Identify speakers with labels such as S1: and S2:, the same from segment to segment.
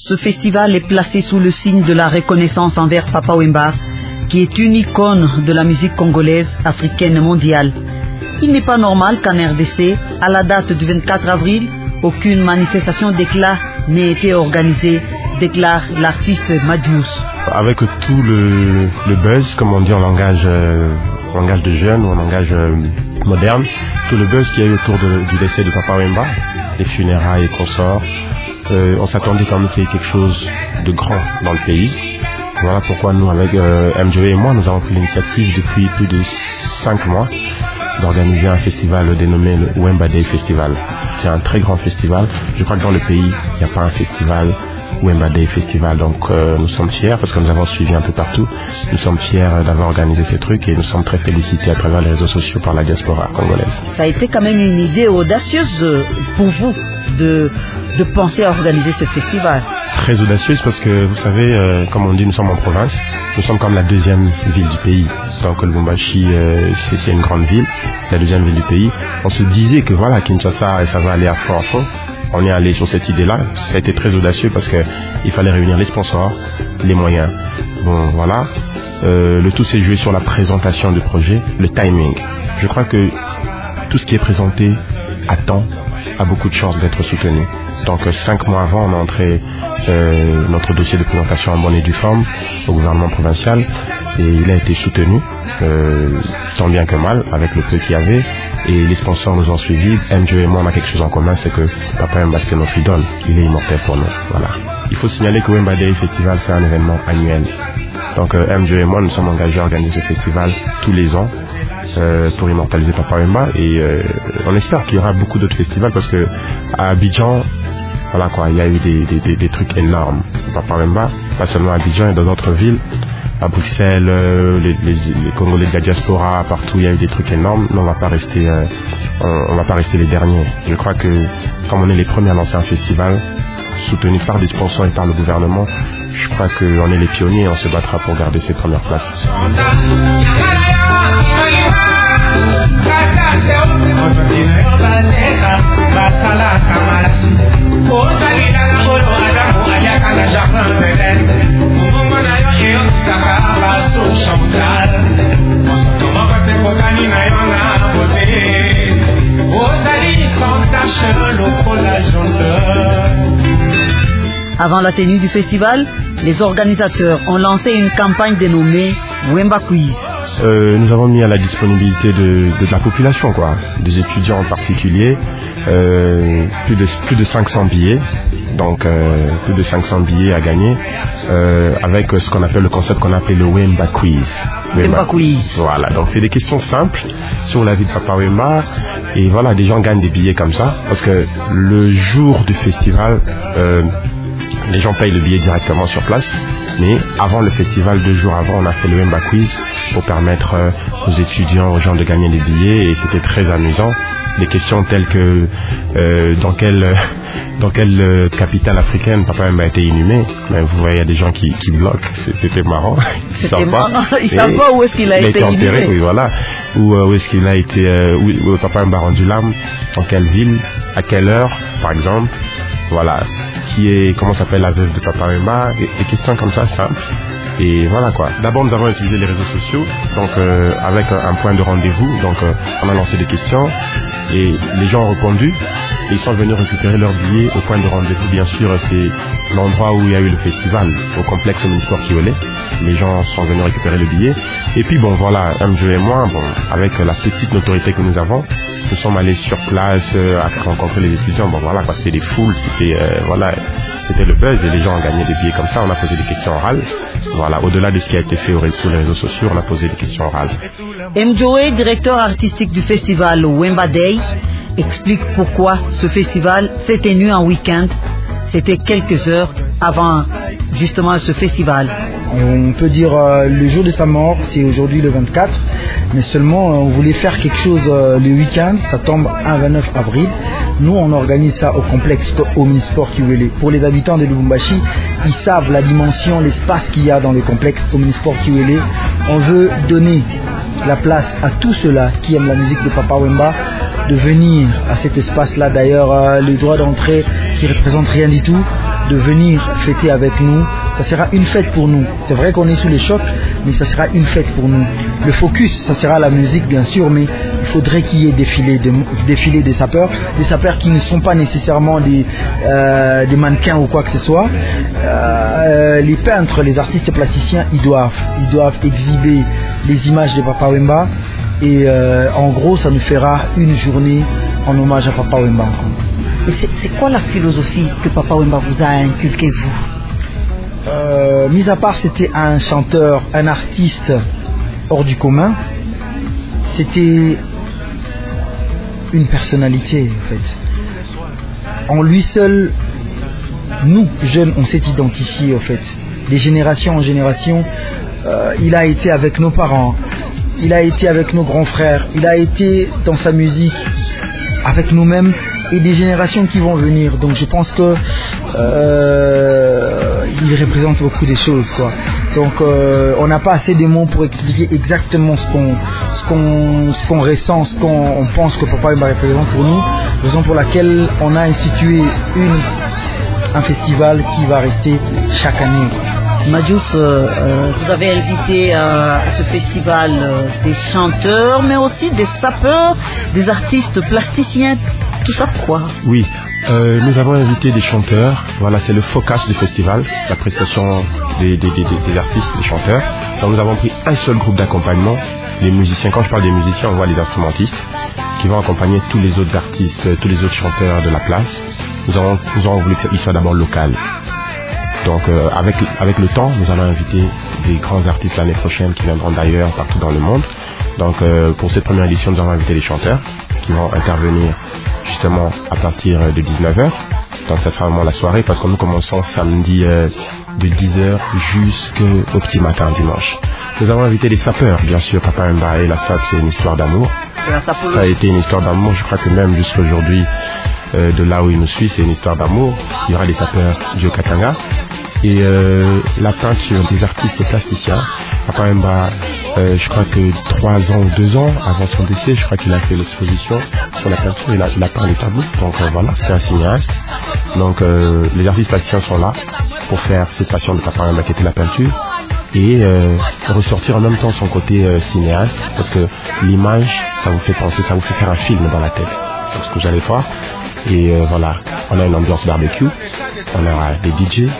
S1: ce festival est placé sous le signe de la reconnaissance envers Papa Wemba, qui est une icône de la musique congolaise, africaine et mondiale. Il n'est pas normal qu'en RDC, à la date du 24 avril, aucune manifestation d'éclat n'ait été organisée, déclare l'artiste Madius.
S2: Avec tout le buzz, comme on dit en langage de jeunes ou en langage moderne, tout le buzz qu'il y a eu autour du décès de Papa Wemba, les funérailles et consorts, on s'attendait quand même qu'il y ait quelque chose de grand dans le pays. Voilà pourquoi nous, avec MJOE et moi, nous avons pris l'initiative depuis plus de 5 mois d'organiser un festival dénommé le Wemba Day Festival. C'est un très grand festival. Je crois que dans le pays, il n'y a pas un festival Wemba Day Festival. Donc nous sommes fiers parce que nous avons suivi un peu partout. Nous sommes fiers d'avoir organisé ces trucs et nous sommes très félicités à travers les réseaux sociaux par la diaspora congolaise.
S1: Ça a été quand même une idée audacieuse pour vous de penser à organiser ce festival.
S2: Très audacieuse parce que vous savez, comme on dit, nous sommes en province. Nous sommes comme la deuxième ville du pays. Donc Lubumbashi, c'est une grande ville, la deuxième ville du pays. On se disait que voilà, Kinshasa, ça va aller à fond. On est allé sur cette idée-là. Ça a été très audacieux parce qu'il fallait réunir les sponsors, les moyens. Bon, voilà. Le tout s'est joué sur la présentation du projet, le timing. Je crois que tout ce qui est présenté à temps a beaucoup de chances d'être soutenu. Donc 5 mois avant, on a entré notre dossier de présentation en bonne et due forme au gouvernement provincial et il a été soutenu, tant bien que mal, avec le peu qu'il y avait. Et les sponsors nous ont suivis. MJOE et moi, on a quelque chose en commun, c'est que Papa Wemba, c'est notre idole. Il est immortel pour nous. Voilà. Il faut signaler que Wemba Day Festival, c'est un événement annuel. Donc MJOE et moi, nous sommes engagés à organiser ce festival tous les ans pour immortaliser Papa Wemba. Et on espère qu'il y aura beaucoup d'autres festivals parce que à Abidjan, voilà quoi, il y a eu des trucs énormes. Papa Wemba, pas seulement à Abidjan, et dans d'autres villes. À Bruxelles, les Congolais de la diaspora, partout, il y a eu des trucs énormes. Mais on va pas rester les derniers. Je crois que comme on est les premiers à lancer un festival soutenu par des sponsors et par le gouvernement, je crois qu'on est les pionniers et on se battra pour garder ces premières places.
S1: Avant la tenue du festival, les organisateurs ont lancé une campagne dénommée Wemba Quiz.
S2: Nous avons mis à la disponibilité de la population, quoi, des étudiants en particulier, plus de 500 billets, donc plus de 500 billets à gagner, avec ce qu'on appelle le concept qu'on appelle le Wemba Quiz.
S1: Wemba Quiz.
S2: Voilà, donc c'est des questions simples sur la vie de Papa Wemba, et voilà, des gens gagnent des billets comme ça, parce que le jour du festival, les gens payent le billet directement sur place. Mais avant le festival, 2 jours avant, on a fait le Wemba Quiz pour permettre aux étudiants, aux gens de gagner des billets et c'était très amusant. Des questions telles que dans quelle capitale africaine Papa Wemba a été inhumé. Mais vous voyez, il y a des gens qui bloquent. C'était marrant.
S1: Ils savent pas où est-ce qu'il a été
S2: enterré. Oui, voilà. Où est-ce qu'il a été, où Papa Wemba a rendu l'âme, dans quelle ville, à quelle heure, par exemple. Voilà, comment s'appelle la veuve de Papa Wemba, des questions comme ça simples. Et voilà quoi. D'abord nous avons utilisé les réseaux sociaux, donc avec un point de rendez-vous. Donc on a lancé des questions et les gens ont répondu et ils sont venus récupérer leurs billets au point de rendez-vous. Bien sûr, c'est l'endroit où il y a eu le festival, au complexe Omnisport Kiolé. Les gens sont venus récupérer le billet. Et puis bon voilà, MJOE et moi, avec la petite notoriété que nous avons, nous sommes allés sur place à rencontrer les étudiants. Bon voilà, c'était des foules, c'était le buzz et les gens ont gagné des billets comme ça. On a posé des questions orales. Voilà, au-delà de ce qui a été fait sur les réseaux sociaux, on a posé des questions orales.
S1: MJOE, directeur artistique du festival Wemba Day, explique pourquoi ce festival s'est tenu en week-end. C'était quelques heures avant justement ce festival.
S3: On peut dire le jour de sa mort, c'est aujourd'hui le 24, mais seulement on voulait faire quelque chose le week-end, ça tombe un 29 avril. Nous on organise ça au complexe Omnisport Kiwele. Pour les habitants de Lubumbashi, ils savent la dimension, l'espace qu'il y a dans le complexe Omnisport Kiwele. On veut donner la place à tous ceux-là qui aiment la musique de Papa Wemba de venir à cet espace-là. D'ailleurs, le droit d'entrée qui représente rien du tout, de venir fêter avec nous. Ça sera une fête pour nous. C'est vrai qu'on est sous les chocs, mais ça sera une fête pour nous. Le focus, ça sera la musique bien sûr, mais il faudrait qu'il y ait défilé des sapeurs qui ne sont pas nécessairement des mannequins ou quoi que ce soit. Les peintres, les artistes plasticiens, ils doivent exhiber les images de Papa Wemba, et en gros ça nous fera une journée en hommage à Papa Wemba.
S1: Et c'est quoi la philosophie que Papa Wemba vous a inculquée, vous?
S3: Mis à part c'était un chanteur, un artiste hors du commun, c'était une personnalité en fait. En lui seul, nous jeunes, on s'est identifiés en fait. De génération en génération, il a été avec nos parents, il a été avec nos grands frères, il a été dans sa musique avec nous-mêmes et des générations qui vont venir. Donc je pense que il représente beaucoup de choses, quoi. Donc on n'a pas assez de mots pour expliquer exactement ce qu'on ressent, ce qu'on pense que Papa Wemba représente pour nous, raison pour laquelle on a institué un festival qui va rester chaque année.
S1: Madius, vous avez invité à ce festival des chanteurs, mais aussi des sapeurs, des artistes plasticiens. Tout ça pourquoi?
S2: Oui, nous avons invité des chanteurs. Voilà, c'est le focus du festival, la prestation des artistes, des chanteurs. Donc nous avons pris un seul groupe d'accompagnement, les musiciens. Quand je parle des musiciens, on voit les instrumentistes qui vont accompagner tous les autres artistes, tous les autres chanteurs de la place. Nous avons voulu qu'ils soient d'abord local. Donc avec le temps, nous allons inviter des grands artistes l'année prochaine qui viendront d'ailleurs partout dans le monde. Donc pour cette première édition, nous avons invité les chanteurs qui vont intervenir justement à partir de 19h. Donc ça sera vraiment la soirée parce que nous commençons samedi de 10h jusqu'au petit matin dimanche. Nous avons invité les sapeurs, bien sûr. Papa Wemba et la SAP, c'est une histoire d'amour. Ça a été une histoire d'amour, je crois que même jusqu'à aujourd'hui, de là où il nous suit, c'est une histoire d'amour. Il y aura les sapeurs du Katanga. Et la peinture des artistes plasticiens. Papa Wemba, je crois que 3 ans ou 2 ans avant son décès, je crois qu'il a fait l'exposition sur la peinture. Il a peint les tableaux. Donc voilà, c'était un cinéaste. Donc les artistes plasticiens sont là pour faire cette passion de Papa Wemba qui était la peinture et ressortir en même temps son côté cinéaste, parce que l'image, ça vous fait penser, ça vous fait faire un film dans la tête. Donc ce que vous allez voir. Et voilà, on a une ambiance barbecue, on aura des DJ.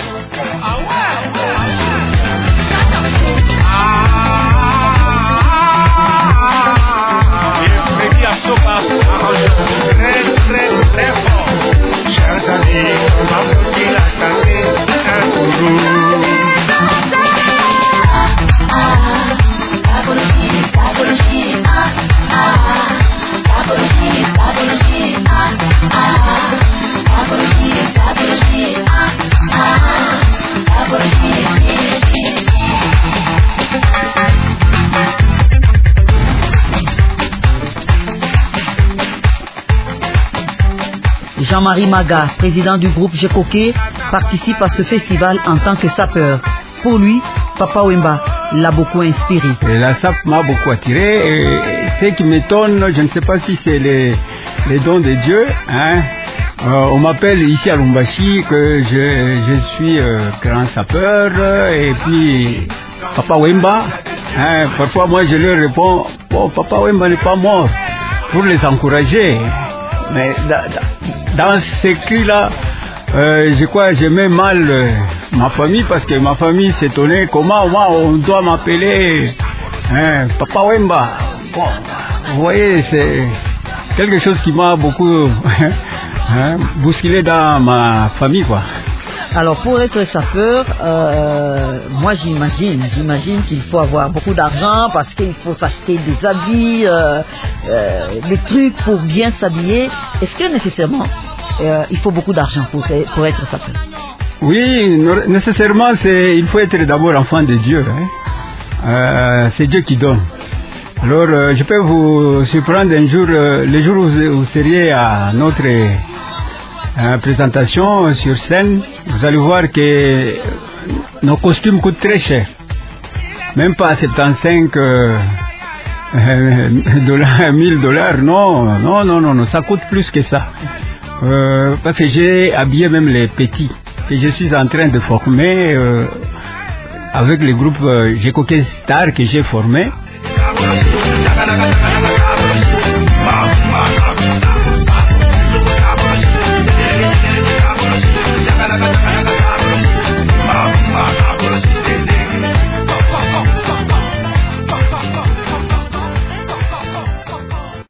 S1: Jean-Marie Maga, président du groupe Jekoké, participe à ce festival en tant que sapeur. Pour lui, Papa Wemba l'a beaucoup inspiré.
S4: Et la SAP m'a beaucoup attiré. Et ce qui m'étonne, je ne sais pas si c'est les dons de Dieu. Hein. On m'appelle ici à Lumbashi que je suis grand sapeur. Et puis, Papa Wemba, hein, parfois moi je leur réponds, bon, Papa Wemba n'est pas mort, pour les encourager. Mais dans ce cri-là, je crois que j'aimais mal ma famille, parce que ma famille s'étonnait comment moi on doit m'appeler Papa Wemba. Bon, vous voyez, c'est quelque chose qui m'a beaucoup bousculé dans ma famille, quoi.
S1: Alors pour être sapeur, moi j'imagine qu'il faut avoir beaucoup d'argent, parce qu'il faut s'acheter des habits, des trucs pour bien s'habiller. Est-ce que nécessairement il faut beaucoup d'argent pour être sapeur?
S4: Oui, nécessairement il faut être d'abord enfant de Dieu. Hein. C'est Dieu qui donne. Alors je peux vous surprendre un jour, le jour où vous seriez à notre présentation sur scène, vous allez voir que nos costumes coûtent très cher. Même pas 75 $1000, non, ça coûte plus que ça. Parce que j'ai habillé même les petits. que je suis en train de former avec le groupe Jekoke Star que j'ai formé.